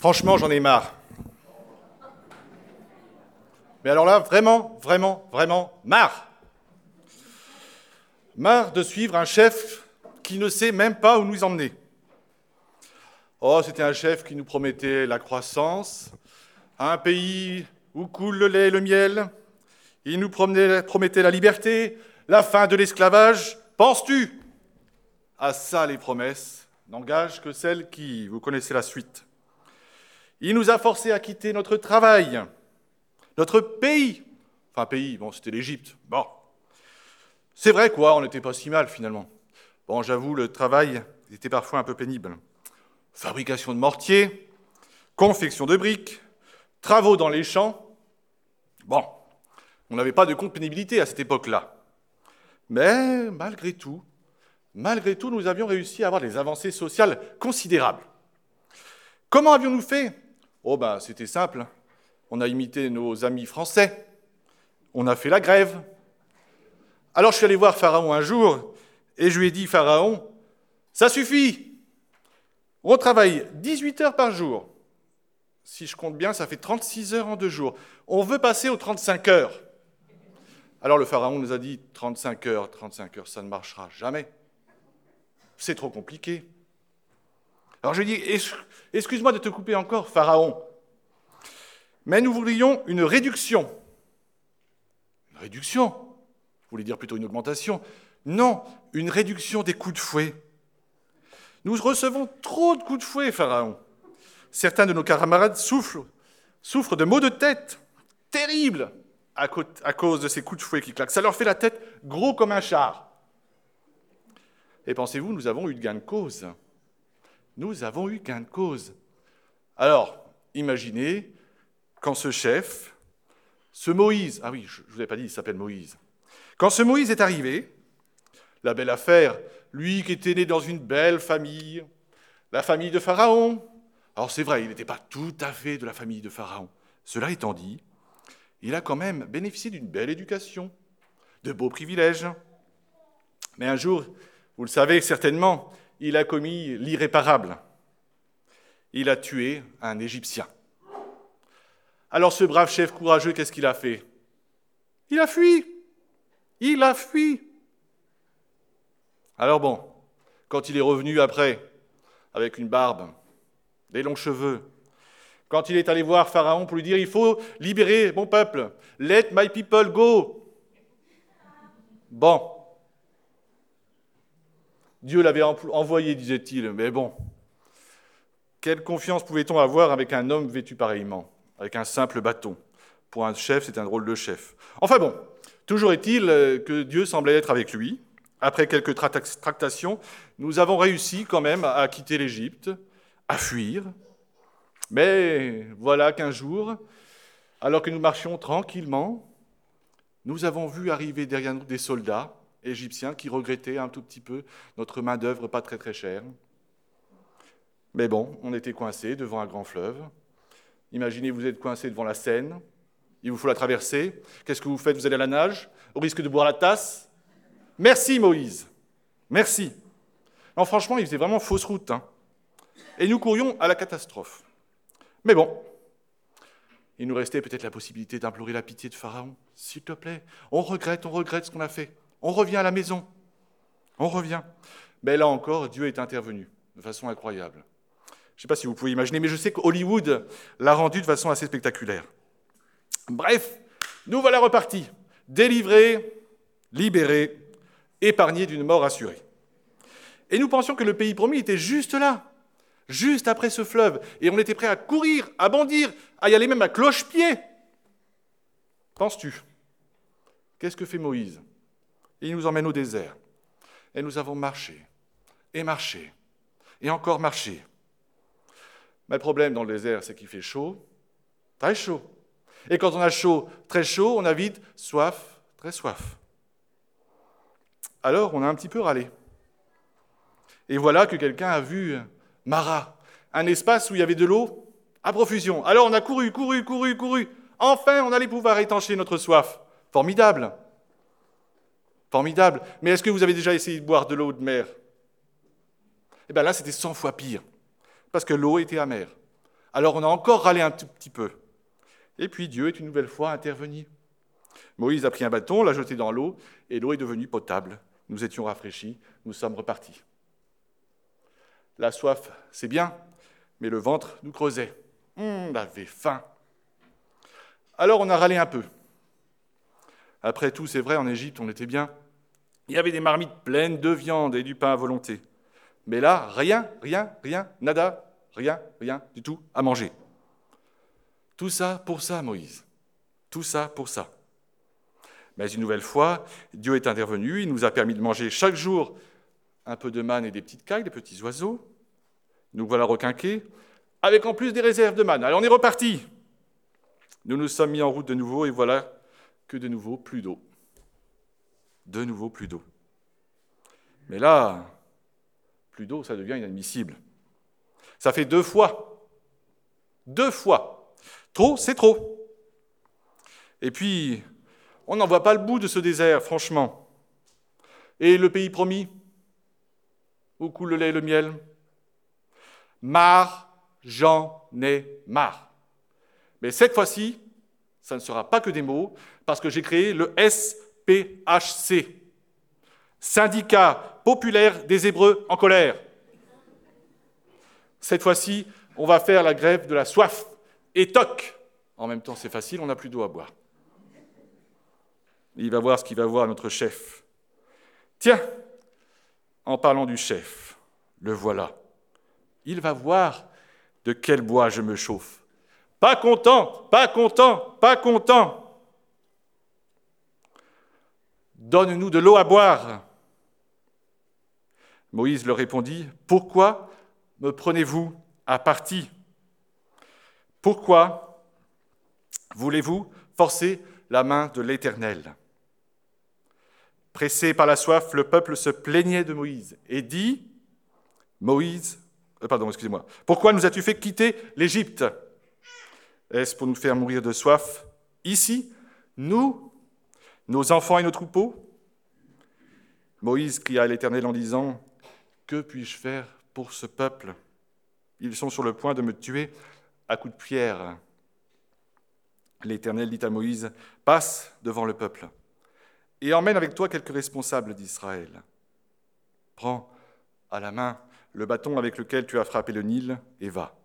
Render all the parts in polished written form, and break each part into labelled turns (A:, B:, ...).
A: Franchement, j'en ai marre. Mais alors là, vraiment, vraiment, vraiment marre. Marre de suivre un chef qui ne sait même pas où nous emmener. Oh, c'était un chef qui nous promettait la croissance, un pays où coule le lait et le miel. Il nous promettait la liberté, la fin de l'esclavage. Penses-tu? À ça, les promesses n'engagent que celles qui, vous connaissez la suite. Il nous a forcés à quitter notre travail, notre pays. Enfin, pays, bon, c'était l'Égypte. Bon, c'est vrai quoi, on n'était pas si mal finalement. Bon, j'avoue, le travail était parfois un peu pénible. Fabrication de mortiers, confection de briques, travaux dans les champs. Bon, on n'avait pas de compte pénibilité à cette époque-là. Mais malgré tout, nous avions réussi à avoir des avancées sociales considérables. Comment avions-nous fait? Oh ben, c'était simple. On a imité nos amis français. On a fait la grève. Alors je suis allé voir Pharaon un jour et je lui ai dit, Pharaon, ça suffit. On travaille 18 heures par jour. Si je compte bien, ça fait 36 heures en 2 jours. On veut passer aux 35 heures. Alors le Pharaon nous a dit, 35 heures, ça ne marchera jamais. C'est trop compliqué. Alors je lui ai dit, excuse-moi de te couper encore, Pharaon, mais nous voudrions une réduction. Une réduction? Vous voulez dire plutôt une augmentation? Non, une réduction des coups de fouet. Nous recevons trop de coups de fouet, Pharaon. Certains de nos camarades souffrent de maux de tête terribles à cause de ces coups de fouet qui claquent. Ça leur fait la tête gros comme un char. Et pensez-vous, nous avons eu gain de cause. Nous avons eu gain de cause. Alors, imaginez quand ce chef, ce Moïse, ah oui, je ne vous avais pas dit, il s'appelle Moïse. Quand ce Moïse est arrivé, la belle affaire, lui qui était né dans une belle famille, la famille de Pharaon. Alors c'est vrai, il n'était pas tout à fait de la famille de Pharaon. Cela étant dit, il a quand même bénéficié d'une belle éducation, de beaux privilèges. Mais un jour, vous le savez certainement, il a commis l'irréparable. Il a tué un Égyptien. Alors ce brave chef courageux, qu'est-ce qu'il a fait? Il a fui. Il a fui. Alors bon, quand il est revenu après, avec une barbe, des longs cheveux, quand il est allé voir Pharaon pour lui dire « Il faut libérer mon peuple, let my people go ». Bon, Dieu l'avait envoyé, disait-il, mais bon, quelle confiance pouvait-on avoir avec un homme vêtu pareillement, avec un simple bâton? Pour un chef, c'est un drôle de chef. Enfin bon, toujours est-il que Dieu semblait être avec lui. Après quelques tractations, nous avons réussi quand même à quitter l'Égypte, à fuir. Mais voilà qu'un jour, alors que nous marchions tranquillement, nous avons vu arriver derrière nous des soldats égyptiens qui regrettaient un tout petit peu notre main-d'œuvre pas très très chère. Mais bon, on était coincés devant un grand fleuve. Imaginez, vous êtes coincés devant la Seine, il vous faut la traverser. Qu'est-ce que vous faites? Vous allez à la nage, au risque de boire la tasse? Merci Moïse, merci. Non, franchement, il faisait vraiment fausse route. Et nous courions à la catastrophe. Mais bon, il nous restait peut-être la possibilité d'implorer la pitié de Pharaon. S'il te plaît, on regrette ce qu'on a fait. On revient à la maison. On revient. Mais là encore, Dieu est intervenu de façon incroyable. Je ne sais pas si vous pouvez imaginer, mais je sais qu'Hollywood l'a rendu de façon assez spectaculaire. Bref, nous voilà repartis, délivrés, libérés, épargnés d'une mort assurée. Et nous pensions que le pays promis était juste là, juste après ce fleuve, et on était prêts à courir, à bondir, à y aller même à cloche-pied. Penses-tu? Qu'est-ce que fait Moïse? Il nous emmène au désert. Et nous avons marché, et encore marché. Mais le problème dans le désert, c'est qu'il fait chaud, très chaud. Et quand on a chaud, très chaud, on a vite soif, très soif. Alors, on a un petit peu râlé. Et voilà que quelqu'un a vu Mara, un espace où il y avait de l'eau à profusion. Alors, on a couru. Enfin, on allait pouvoir étancher notre soif. Formidable. Formidable. Mais est-ce que vous avez déjà essayé de boire de l'eau de mer? Eh bien là, c'était 100 fois pire. Parce que l'eau était amère. Alors on a encore râlé un tout petit peu. Et puis Dieu est une nouvelle fois intervenu. Moïse a pris un bâton, l'a jeté dans l'eau, et l'eau est devenue potable. Nous étions rafraîchis, nous sommes repartis. La soif, c'est bien, mais le ventre nous creusait. On avait faim. Alors on a râlé un peu. Après tout, c'est vrai, en Égypte, on était bien. Il y avait des marmites pleines de viande et du pain à volonté. Mais là, rien, nada, rien du tout à manger. Tout ça pour ça, Moïse. Tout ça pour ça. Mais une nouvelle fois, Dieu est intervenu, il nous a permis de manger chaque jour un peu de manne et des petites cailles, des petits oiseaux. Nous voilà requinqués, avec en plus des réserves de manne. Allez, on est reparti. Nous nous sommes mis en route de nouveau, et voilà que de nouveau, plus d'eau. De nouveau, plus d'eau. Mais là, plus d'eau, ça devient inadmissible. Ça fait 2 fois. 2 fois. Trop, c'est trop. Et puis, on n'en voit pas le bout de ce désert, franchement. Et le pays promis, où coule le lait et le miel? Marre, j'en ai marre. Mais cette fois-ci, ça ne sera pas que des mots, parce que j'ai créé le SPHC, Syndicat populaire des Hébreux en colère. Cette fois-ci, on va faire la grève de la soif. Et toc! En même temps, c'est facile, on n'a plus d'eau à boire. Il va voir ce qu'il va voir, notre chef. Tiens, en parlant du chef, le voilà. Il va voir de quel bois je me chauffe. Pas content, pas content, pas content. Donne-nous de l'eau à boire. Moïse leur répondit, pourquoi me prenez-vous à partie? Pourquoi voulez-vous forcer la main de l'Éternel? Pressé par la soif, le peuple se plaignait de Moïse et dit, pourquoi nous as-tu fait quitter l'Égypte? Est-ce pour nous faire mourir de soif ici, nous, nos enfants et nos troupeaux? Moïse cria à l'Éternel en disant, que puis-je faire pour ce peuple? Ils sont sur le point de me tuer à coups de pierre. L'Éternel dit à Moïse, passe devant le peuple et emmène avec toi quelques responsables d'Israël. Prends à la main le bâton avec lequel tu as frappé le Nil et va.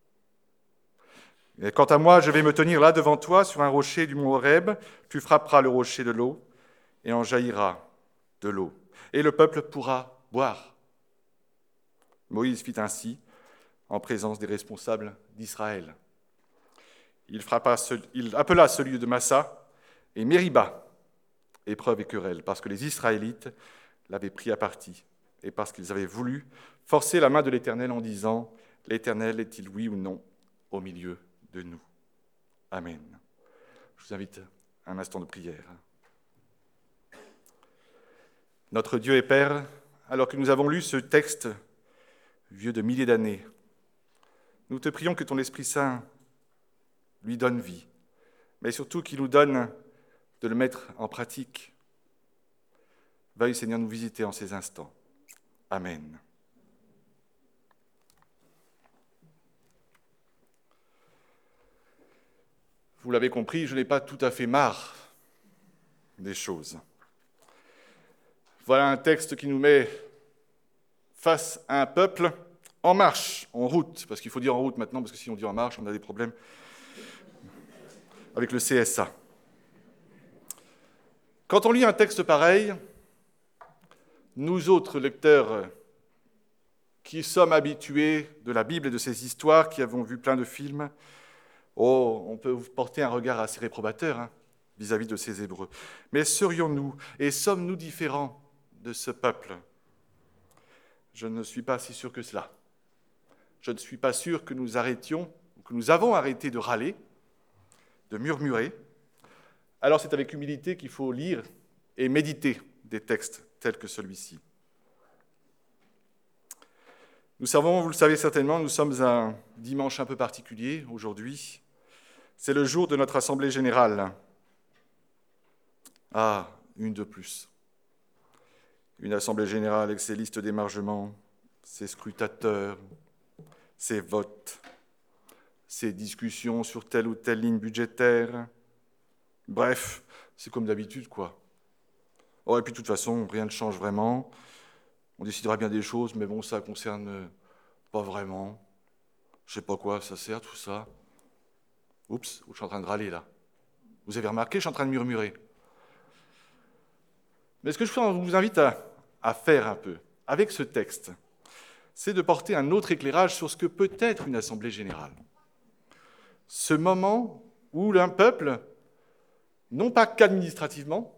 A: Et quant à moi, je vais me tenir là devant toi sur un rocher du mont Horeb. Tu frapperas le rocher de l'eau et en jaillira de l'eau. Et le peuple pourra boire. Moïse fit ainsi en présence des responsables d'Israël. Il appela celui de Massa et Mériba, épreuve et querelle, parce que les Israélites l'avaient pris à partie et parce qu'ils avaient voulu forcer la main de l'Éternel en disant « L'Éternel est-il oui ou non au milieu de nous ?» Amen. Je vous invite à un instant de prière. Notre Dieu et Père, alors que nous avons lu ce texte vieux de milliers d'années, nous te prions que ton Esprit Saint lui donne vie, mais surtout qu'il nous donne de le mettre en pratique. Veuille, Seigneur, nous visiter en ces instants. Amen. Vous l'avez compris, je n'ai pas tout à fait marre des choses. Voilà un texte qui nous met face à un peuple en marche, en route, parce qu'il faut dire en route maintenant, parce que si on dit en marche, on a des problèmes avec le CSA. Quand on lit un texte pareil, nous autres lecteurs qui sommes habitués de la Bible et de ses histoires, qui avons vu plein de films, on peut porter un regard assez réprobateur vis-à-vis de ces Hébreux. Mais serions-nous et sommes-nous différents de ce peuple? Je ne suis pas si sûr que cela. Je ne suis pas sûr que nous arrêtions, que nous avons arrêté de râler, de murmurer. Alors c'est avec humilité qu'il faut lire et méditer des textes tels que celui-ci. Nous savons, vous le savez certainement, nous sommes un dimanche un peu particulier aujourd'hui. C'est le jour de notre Assemblée générale. Ah, une de plus. Une Assemblée générale avec ses listes d'émargement, ses scrutateurs, ses votes, ces discussions sur telle ou telle ligne budgétaire. Bref, c'est comme d'habitude, quoi. Oh, et puis de toute façon, rien ne change vraiment. On décidera bien des choses, mais bon, ça ne concerne pas vraiment. Je sais pas quoi ça sert, tout ça. Oups, je suis en train de râler, là. Vous avez remarqué, je suis en train de murmurer. Mais ce que je vous invite à faire un peu, avec ce texte, c'est de porter un autre éclairage sur ce que peut être une assemblée générale. Ce moment où un peuple, non pas qu'administrativement,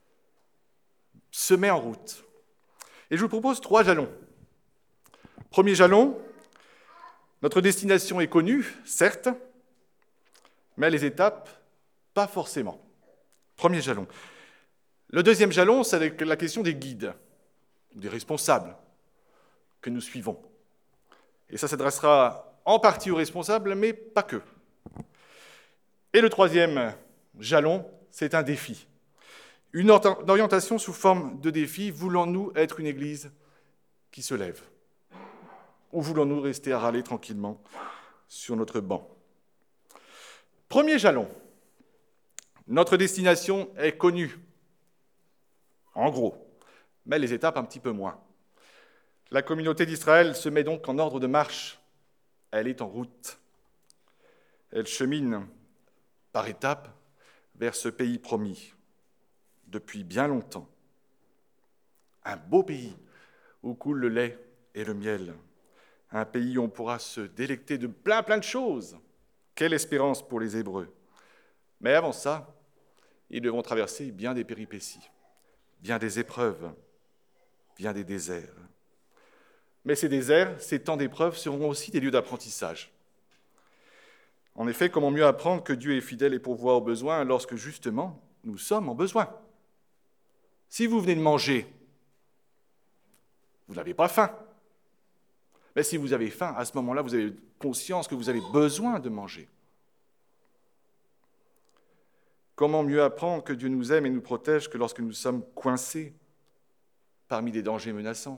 A: se met en route. Et je vous propose 3 jalons. Premier jalon, notre destination est connue, certes, mais les étapes, pas forcément. Premier jalon. Le deuxième jalon, c'est la question des guides, des responsables que nous suivons. Et ça s'adressera en partie aux responsables, mais pas que. Et le troisième jalon, c'est un défi. Une orientation sous forme de défi. Voulons-nous être une Église qui se lève? Ou voulons-nous rester à râler tranquillement sur notre banc? Premier jalon. Notre destination est connue, en gros, mais les étapes un petit peu moins. La communauté d'Israël se met donc en ordre de marche. Elle est en route. Elle chemine par étapes vers ce pays promis depuis bien longtemps. Un beau pays où coule le lait et le miel. Un pays où on pourra se délecter de plein de choses. Quelle espérance pour les Hébreux. Mais avant ça, ils devront traverser bien des péripéties, bien des épreuves, bien des déserts. Mais ces déserts, ces temps d'épreuves seront aussi des lieux d'apprentissage. En effet, comment mieux apprendre que Dieu est fidèle et pourvoit aux besoins lorsque justement nous sommes en besoin? Si vous venez de manger, vous n'avez pas faim. Mais si vous avez faim, à ce moment-là, vous avez conscience que vous avez besoin de manger. Comment mieux apprendre que Dieu nous aime et nous protège que lorsque nous sommes coincés parmi des dangers menaçants?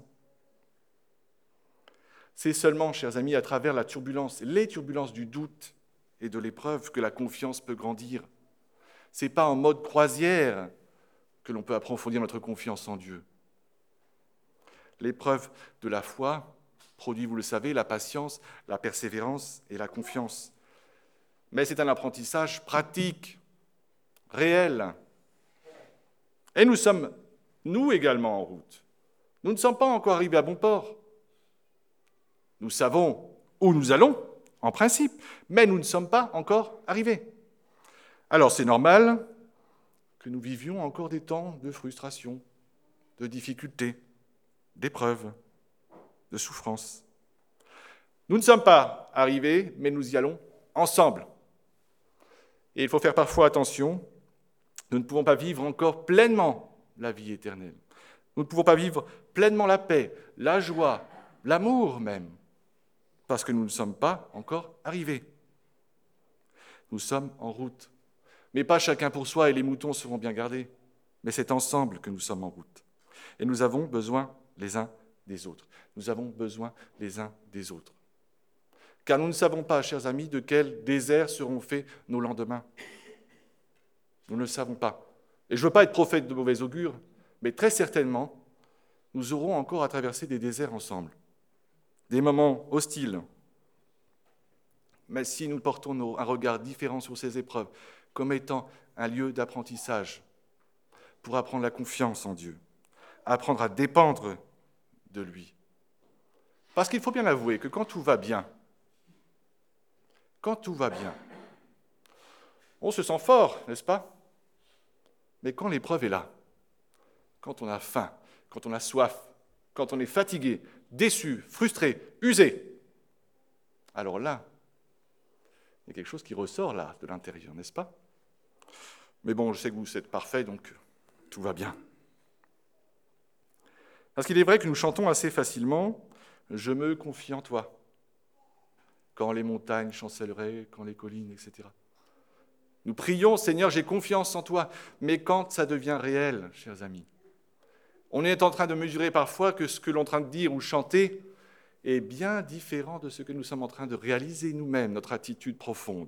A: C'est seulement, chers amis, à travers la turbulence, les turbulences du doute et de l'épreuve que la confiance peut grandir. Ce n'est pas en mode croisière que l'on peut approfondir notre confiance en Dieu. L'épreuve de la foi produit, vous le savez, la patience, la persévérance et la confiance. Mais c'est un apprentissage pratique, réel. Et nous sommes, nous également, en route. Nous ne sommes pas encore arrivés à bon port. Nous savons où nous allons, en principe, mais nous ne sommes pas encore arrivés. Alors c'est normal que nous vivions encore des temps de frustration, de difficultés, d'épreuves, de souffrances. Nous ne sommes pas arrivés, mais nous y allons ensemble. Et il faut faire parfois attention, nous ne pouvons pas vivre encore pleinement la vie éternelle. Nous ne pouvons pas vivre pleinement la paix, la joie, l'amour même, parce que nous ne sommes pas encore arrivés. Nous sommes en route, mais pas chacun pour soi et les moutons seront bien gardés, mais c'est ensemble que nous sommes en route. Et nous avons besoin les uns des autres. Nous avons besoin les uns des autres. Car nous ne savons pas, chers amis, de quel désert seront faits nos lendemains. Nous ne le savons pas. Et je ne veux pas être prophète de mauvais augure, mais très certainement, nous aurons encore à traverser des déserts ensemble, des moments hostiles. Mais si nous portons un regard différent sur ces épreuves, comme étant un lieu d'apprentissage, pour apprendre la confiance en Dieu, apprendre à dépendre de lui. Parce qu'il faut bien avouer que quand tout va bien, on se sent fort, n'est-ce pas? Mais quand l'épreuve est là, quand on a faim, quand on a soif, quand on est fatigué, déçu, frustré, usé, alors là, il y a quelque chose qui ressort là, de l'intérieur, n'est-ce pas? Mais bon, je sais que vous êtes parfait, donc tout va bien. Parce qu'il est vrai que nous chantons assez facilement « Je me confie en toi », quand les montagnes chancelleraient, quand les collines, etc. Nous prions « Seigneur, j'ai confiance en toi », mais quand ça devient réel, chers amis, on est en train de mesurer parfois que ce que l'on est en train de dire ou chanter est bien différent de ce que nous sommes en train de réaliser nous-mêmes, notre attitude profonde.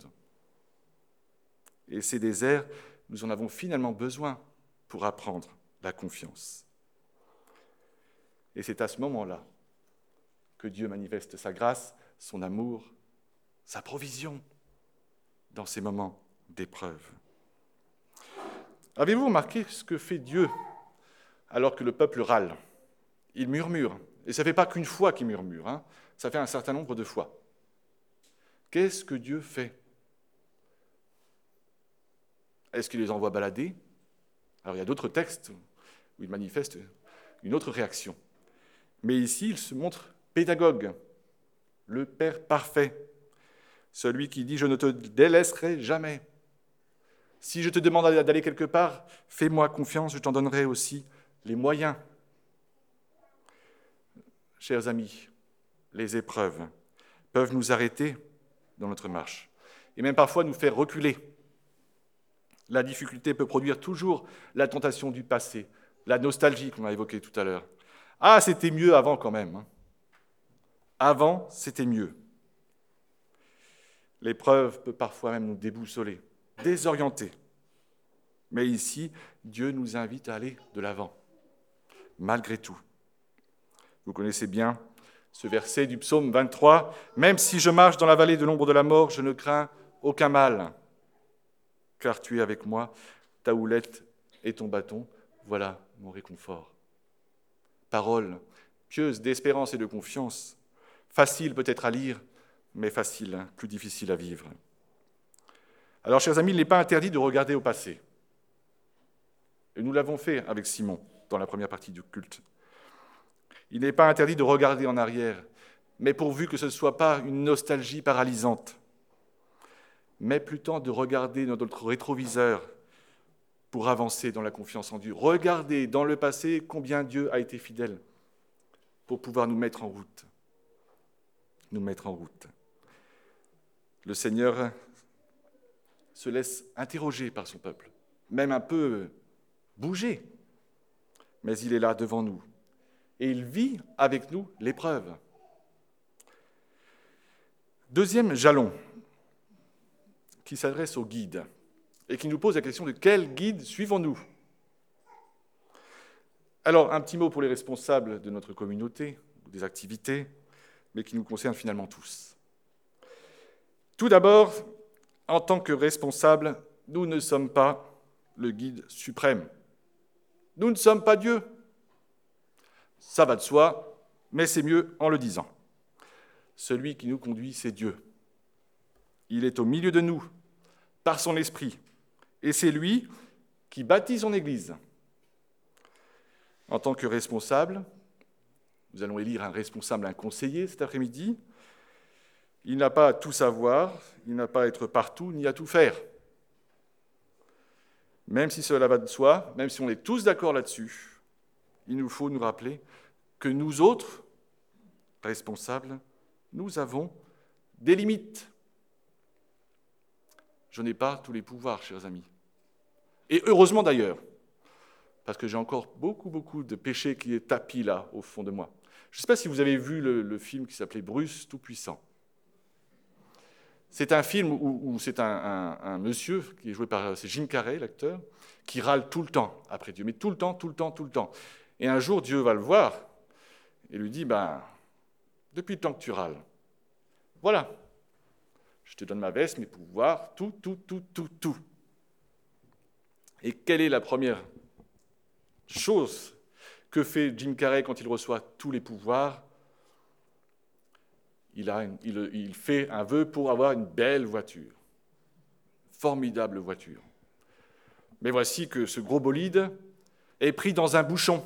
A: Et ces déserts, nous en avons finalement besoin pour apprendre la confiance. Et c'est à ce moment-là que Dieu manifeste sa grâce, son amour, sa provision dans ces moments d'épreuve. Avez-vous remarqué ce que fait Dieu alors que le peuple râle? Il murmure. Et ça ne fait pas qu'une fois qu'il murmure, ça fait un certain nombre de fois. Qu'est-ce que Dieu fait? Est-ce qu'il les envoie balader? Alors il y a d'autres textes où il manifeste une autre réaction. Mais ici, il se montre pédagogue, le Père parfait, celui qui dit « Je ne te délaisserai jamais. Si je te demande d'aller quelque part, fais-moi confiance, je t'en donnerai aussi les moyens. » Chers amis, les épreuves peuvent nous arrêter dans notre marche et même parfois nous faire reculer. La difficulté peut produire toujours la tentation du passé, la nostalgie qu'on a évoquée tout à l'heure. Ah, c'était mieux avant quand même. Avant, c'était mieux. L'épreuve peut parfois même nous déboussoler, désorienter. Mais ici, Dieu nous invite à aller de l'avant, malgré tout. Vous connaissez bien ce verset du psaume 23. « Même si je marche dans la vallée de l'ombre de la mort, je ne crains aucun mal, car tu es avec moi, ta houlette et ton bâton, voilà mon réconfort. » Parole pieuse d'espérance et de confiance, facile peut-être à lire, mais facile, plus difficile à vivre. Alors, chers amis, il n'est pas interdit de regarder au passé. Et nous l'avons fait avec Simon dans la première partie du culte. Il n'est pas interdit de regarder en arrière, mais pourvu que ce ne soit pas une nostalgie paralysante, mais plutôt de regarder dans notre rétroviseur pour avancer dans la confiance en Dieu. Regardez dans le passé combien Dieu a été fidèle pour pouvoir nous mettre en route. Nous mettre en route. Le Seigneur se laisse interroger par son peuple, même un peu bouger, mais il est là devant nous. Et il vit avec nous l'épreuve. Deuxième jalon qui s'adresse au guide et qui nous pose la question de quel guide suivons-nous? Alors, un petit mot pour les responsables de notre communauté, des activités, mais qui nous concerne finalement tous. Tout d'abord, en tant que responsables, nous ne sommes pas le guide suprême. Nous ne sommes pas Dieu. Ça va de soi, mais c'est mieux en le disant. Celui qui nous conduit, c'est Dieu. Il est au milieu de nous, par son esprit, et c'est lui qui bâtit son Église. En tant que responsable, nous allons élire un responsable, un conseiller cet après-midi. Il n'a pas à tout savoir, il n'a pas à être partout, ni à tout faire. Même si cela va de soi, même si on est tous d'accord là-dessus, il nous faut nous rappeler que nous autres, responsables, nous avons des limites. Je n'ai pas tous les pouvoirs, chers amis. Et heureusement d'ailleurs, parce que j'ai encore beaucoup de péchés qui est tapis là, au fond de moi. Je ne sais pas si vous avez vu le film qui s'appelait Bruce Tout-Puissant. C'est un film où c'est un monsieur qui est joué par c'est Jim Carrey, l'acteur, qui râle tout le temps après Dieu, mais tout le temps. Et un jour, Dieu va le voir et lui dit, depuis le temps que tu râles, voilà, je te donne ma veste, mes pouvoirs, tout. Et quelle est la première chose que fait Jim Carrey quand il reçoit tous les pouvoirs? Il fait un vœu pour avoir une belle voiture, formidable voiture. Mais voici que ce gros bolide est pris dans un bouchon.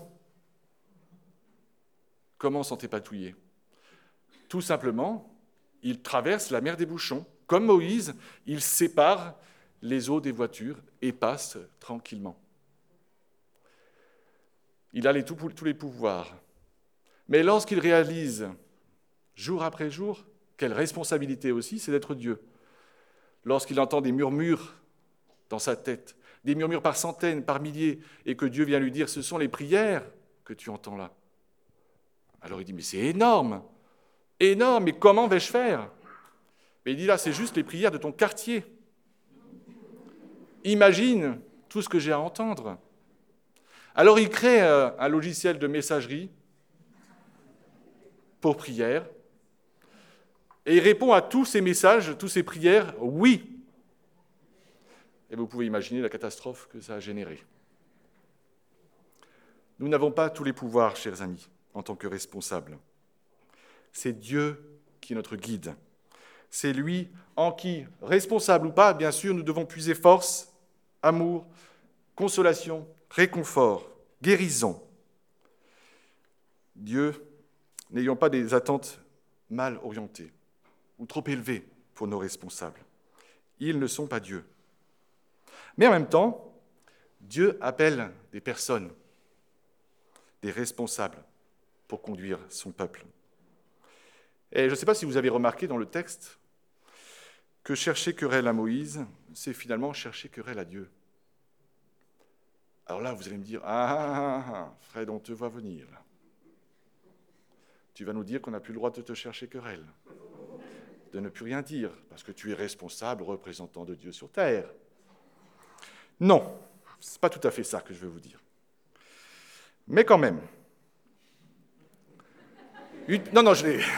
A: Comment s'en dépatouiller? Tout simplement, il traverse la mer des bouchons. Comme Moïse, il sépare les eaux des voitures et passe tranquillement. Il a tous les pouvoirs. Mais lorsqu'il réalise, jour après jour, quelle responsabilité aussi, c'est d'être Dieu. Lorsqu'il entend des murmures dans sa tête, des murmures par centaines, par milliers, et que Dieu vient lui dire, ce sont les prières que tu entends là. Alors il dit, mais c'est énorme, Et non, mais comment vais-je faire? Mais il dit là, c'est juste les prières de ton quartier. Imagine tout ce que j'ai à entendre. Alors il crée un logiciel de messagerie pour prière, et il répond à tous ces messages, toutes ces prières, oui. Et vous pouvez imaginer la catastrophe que ça a généré. Nous n'avons pas tous les pouvoirs, chers amis, en tant que responsables. C'est Dieu qui est notre guide. C'est lui en qui, responsable ou pas, bien sûr, nous devons puiser force, amour, consolation, réconfort, guérison. Dieu, n'ayons pas des attentes mal orientées ou trop élevées pour nos responsables. Ils ne sont pas Dieu. Mais en même temps, Dieu appelle des personnes, des responsables, pour conduire son peuple. Et je ne sais pas si vous avez remarqué dans le texte que chercher querelle à Moïse, c'est finalement chercher querelle à Dieu. Alors là, vous allez me dire, Fred, on te voit venir. Tu vas nous dire qu'on n'a plus le droit de te chercher querelle, de ne plus rien dire, parce que tu es responsable, représentant de Dieu sur terre. Non, ce n'est pas tout à fait ça que je veux vous dire. Mais quand même. Non, je l'ai.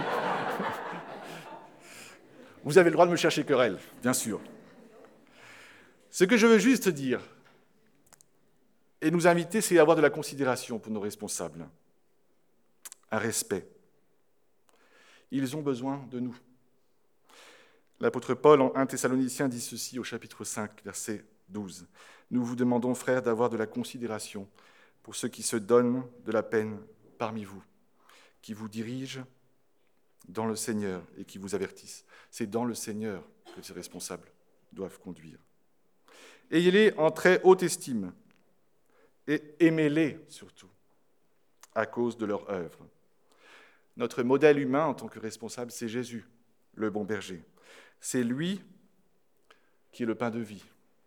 A: Vous avez le droit de me chercher querelle, bien sûr. Ce que je veux juste dire et nous inviter, c'est à avoir de la considération pour nos responsables, un respect. Ils ont besoin de nous. L'apôtre Paul, en 1 Thessaloniciens, dit ceci au chapitre 5, verset 12. « Nous vous demandons, frères, d'avoir de la considération pour ceux qui se donnent de la peine parmi vous, qui vous dirigent dans le Seigneur et qui vous avertissent. » C'est dans le Seigneur que ces responsables doivent conduire. Ayez-les en très haute estime et aimez-les surtout à cause de leur œuvre. Notre modèle humain en tant que responsable, c'est Jésus, le bon berger. C'est lui qui est le pain de vie.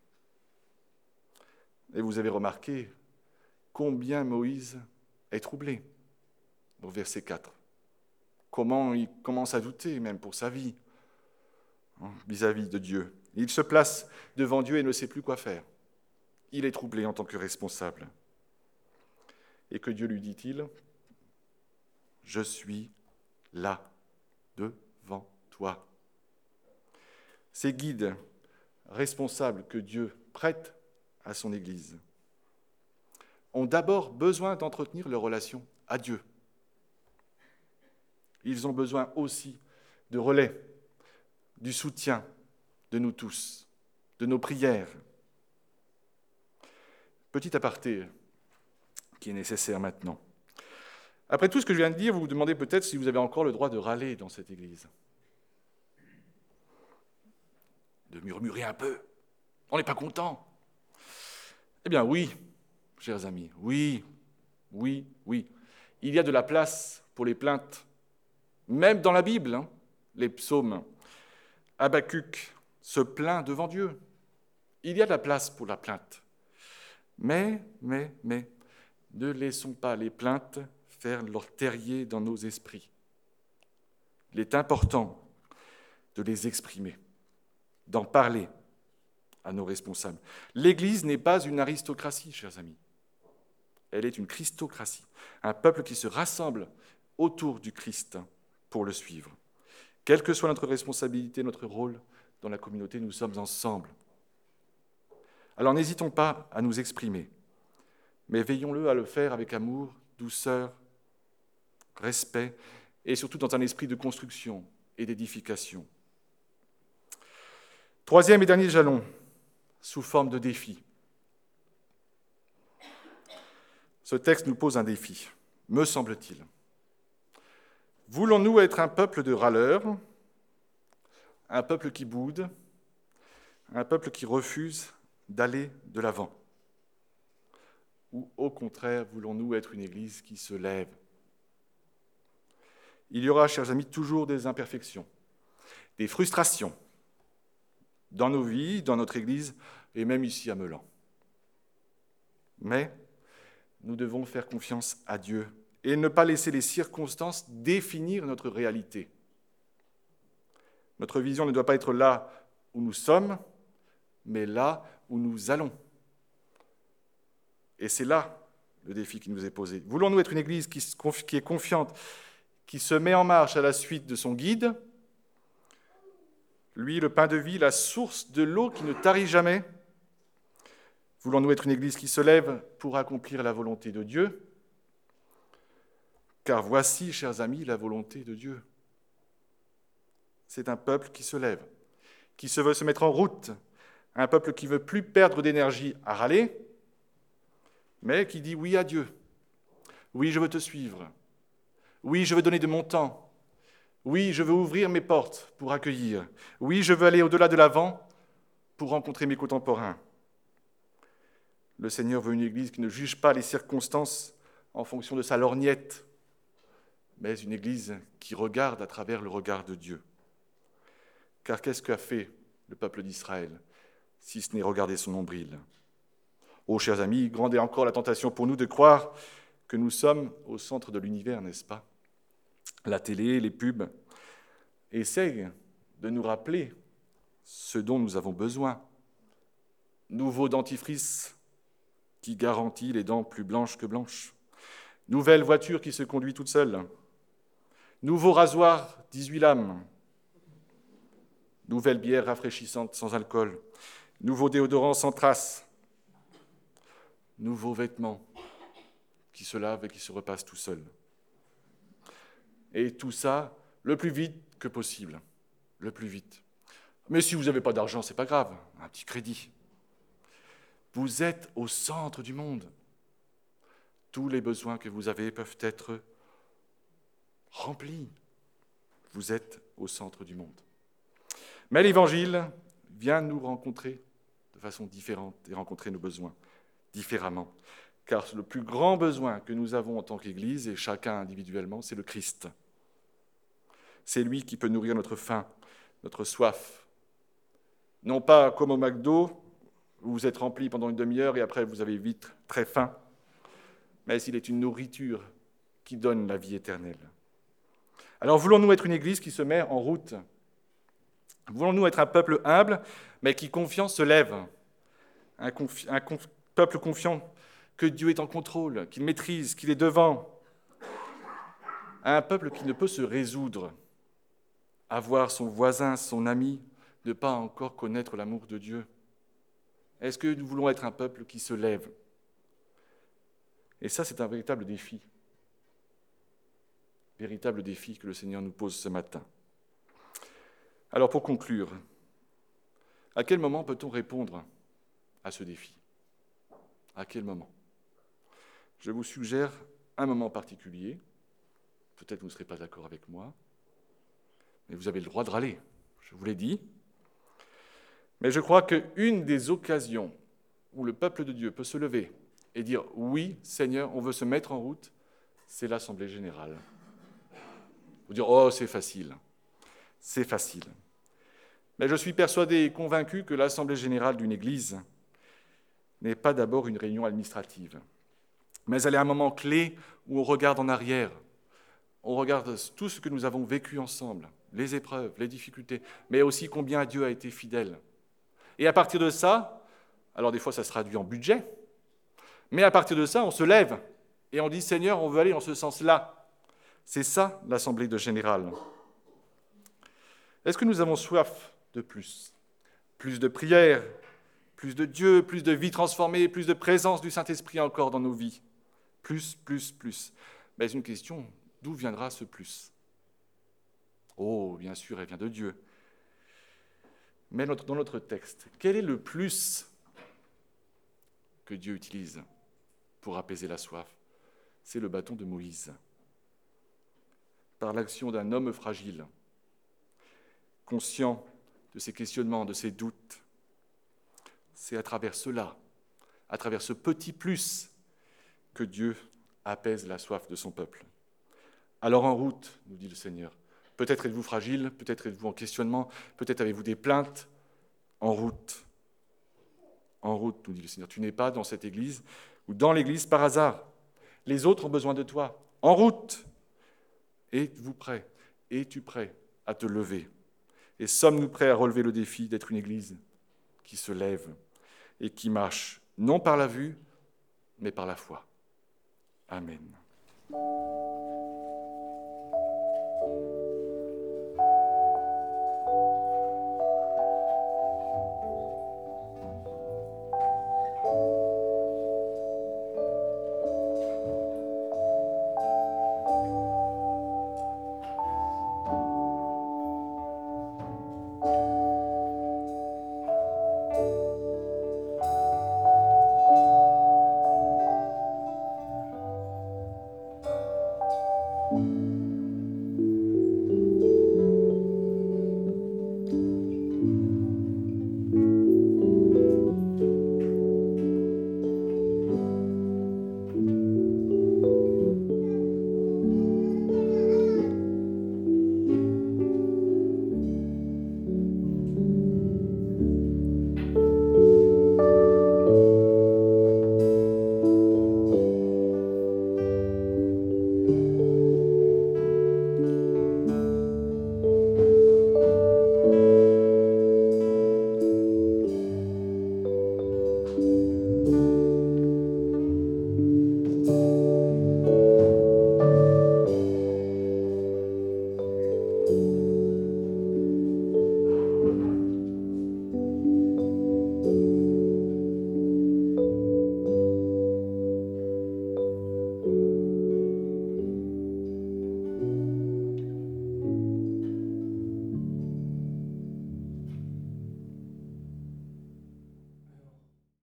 A: Et vous avez remarqué combien Moïse est troublé au verset 4. Comment il commence à douter, même pour sa vie, vis-à-vis de Dieu. Il se place devant Dieu et ne sait plus quoi faire. Il est troublé en tant que responsable. Et que Dieu lui dit-il ? Je suis là, devant toi. Ces guides responsables que Dieu prête à son Église ont d'abord besoin d'entretenir leur relation à Dieu. Ils ont besoin aussi de relais, du soutien de nous tous, de nos prières. Petit aparté qui est nécessaire maintenant. Après tout ce que je viens de dire, vous vous demandez peut-être si vous avez encore le droit de râler dans cette Église. De murmurer un peu. On n'est pas content. Eh bien oui, chers amis, oui. Il y a de la place pour les plaintes, même dans la Bible, les psaumes. Habakkuk se plaint devant Dieu. Il y a de la place pour la plainte. Mais, ne laissons pas les plaintes faire leur terrier dans nos esprits. Il est important de les exprimer, d'en parler à nos responsables. L'Église n'est pas une aristocratie, chers amis. Elle est une christocratie, un peuple qui se rassemble autour du Christ pour le suivre. Quelle que soit notre responsabilité, notre rôle dans la communauté, nous sommes ensemble. Alors n'hésitons pas à nous exprimer, mais veillons-le à le faire avec amour, douceur, respect, et surtout dans un esprit de construction et d'édification. Troisième et dernier jalon, sous forme de défi. Ce texte nous pose un défi, me semble-t-il. Voulons-nous être un peuple de râleurs, un peuple qui boude, un peuple qui refuse d'aller de l'avant? Ou au contraire, voulons-nous être une Église qui se lève? Il y aura, chers amis, toujours des imperfections, des frustrations dans nos vies, dans notre Église, et même ici à Meulan. Mais nous devons faire confiance à Dieu et ne pas laisser les circonstances définir notre réalité. Notre vision ne doit pas être là où nous sommes, mais là où nous allons. Et c'est là le défi qui nous est posé. Voulons-nous être une Église qui est confiante, qui se met en marche à la suite de son guide, lui, le pain de vie, la source de l'eau qui ne tarit jamais? Voulons-nous être une Église qui se lève pour accomplir la volonté de Dieu? Car voici, chers amis, la volonté de Dieu. C'est un peuple qui se lève, qui se veut se mettre en route, un peuple qui ne veut plus perdre d'énergie à râler, mais qui dit oui à Dieu. Oui, je veux te suivre. Oui, je veux donner de mon temps. Oui, je veux ouvrir mes portes pour accueillir. Oui, je veux aller au-delà de l'avant pour rencontrer mes contemporains. Le Seigneur veut une Église qui ne juge pas les circonstances en fonction de sa lorgnette, mais une Église qui regarde à travers le regard de Dieu. Car qu'est-ce qu'a fait le peuple d'Israël, si ce n'est regarder son nombril? Oh, chers amis, grande est encore la tentation pour nous de croire que nous sommes au centre de l'univers, n'est-ce pas? La télé, les pubs essayent de nous rappeler ce dont nous avons besoin. Nouveau dentifrice qui garantit les dents plus blanches que blanches. Nouvelle voiture qui se conduit toute seule. Nouveau rasoir 18 lames. Nouvelle bière rafraîchissante sans alcool. Nouveau déodorant sans trace. Nouveaux vêtements qui se lavent et qui se repassent tout seuls. Et tout ça, le plus vite que possible. Le plus vite. Mais si vous n'avez pas d'argent, ce n'est pas grave. Un petit crédit. Vous êtes au centre du monde. Tous les besoins que vous avez peuvent être remplis. Vous êtes au centre du monde. Mais l'Évangile vient nous rencontrer de façon différente et rencontrer nos besoins différemment. Car le plus grand besoin que nous avons en tant qu'Église, et chacun individuellement, c'est le Christ. C'est lui qui peut nourrir notre faim, notre soif. Non pas comme au McDo, où vous êtes rempli pendant une demi-heure et après vous avez vite très faim, mais il est une nourriture qui donne la vie éternelle. Alors voulons-nous être une Église qui se met en route? Voulons-nous être un peuple humble, mais qui, confiant, se lève? Un peuple confiant que Dieu est en contrôle, qu'il maîtrise, qu'il est devant. Un peuple qui ne peut se résoudre à voir son voisin, son ami, ne pas encore connaître l'amour de Dieu. Est-ce que nous voulons être un peuple qui se lève? Et ça, c'est un véritable défi. Véritable défi que le Seigneur nous pose ce matin. Alors pour conclure, à quel moment peut-on répondre à ce défi? À quel moment? Je vous suggère un moment particulier. Peut-être que vous ne serez pas d'accord avec moi, mais vous avez le droit de râler, je vous l'ai dit. Mais je crois qu'une des occasions où le peuple de Dieu peut se lever et dire « Oui, Seigneur, on veut se mettre en route », c'est l'Assemblée générale. Vous dire « Oh, c'est facile ». C'est facile. Mais je suis persuadé et convaincu que l'Assemblée générale d'une Église n'est pas d'abord une réunion administrative, mais elle est un moment clé où on regarde en arrière, on regarde tout ce que nous avons vécu ensemble, les épreuves, les difficultés, mais aussi combien Dieu a été fidèle. Et à partir de ça, alors des fois ça se traduit en budget, mais à partir de ça, on se lève et on dit « Seigneur, on veut aller dans ce sens-là ». C'est ça l'Assemblée de générale. Est-ce que nous avons soif de plus? Plus de prières, plus de Dieu, plus de vie transformée, plus de présence du Saint-Esprit encore dans nos vies. Plus. Mais une question, d'où viendra ce plus? Oh, bien sûr, elle vient de Dieu. Mais dans notre texte, quel est le plus que Dieu utilise pour apaiser la soif? C'est le bâton de Moïse. Par l'action d'un homme fragile, conscient de ses questionnements, de ses doutes. C'est à travers cela, à travers ce petit plus, que Dieu apaise la soif de son peuple. Alors en route, nous dit le Seigneur. Peut-être êtes-vous fragile, peut-être êtes-vous en questionnement, peut-être avez-vous des plaintes. En route. En route, nous dit le Seigneur. Tu n'es pas dans cette église ou dans l'église par hasard. Les autres ont besoin de toi. en route. Êtes-vous prêts? Es-tu prêt à te lever? Et sommes-nous prêts à relever le défi d'être une Église qui se lève et qui marche, non par la vue, mais par la foi? Amen.